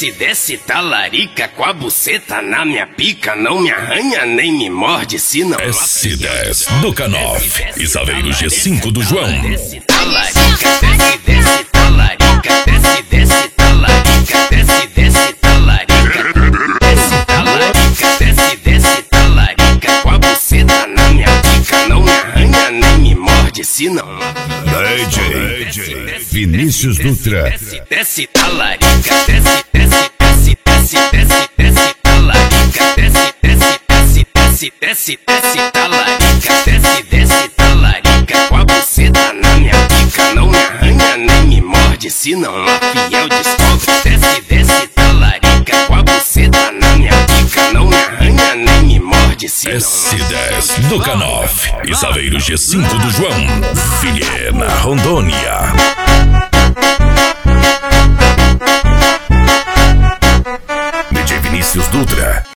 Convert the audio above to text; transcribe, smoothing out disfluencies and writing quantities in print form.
desce, desce, talarica, com a buceta na minha pica, não me arranha nem me morde, se não... S10 do K9 e Saveiro G5 do João. Desce, talarica, desce, desce, talarica, desce, desce, talarica, desce, desce, talarica, desce, talarica, desce, desce, talarica, com a buceta na minha pica, não me arranha nem me morde, se não... DJ Vinícius Dutra. Desce, desce, talarica, desce, desce, desce, desce, desce, desce, talarica, desce, desce, desce, desce, desce, desce, talarica, desce, desce, talarica, com a buceta na minha pica, não me arranha nem me morde, se não a fiel descobre. Desce, desce, talarica, com a buceta na minha pica, não me arranha nem me morde, se não... S10 do K9 e Saveiro G5 do João. Vilhena, Rondônia. DJ Vinícius Dutra.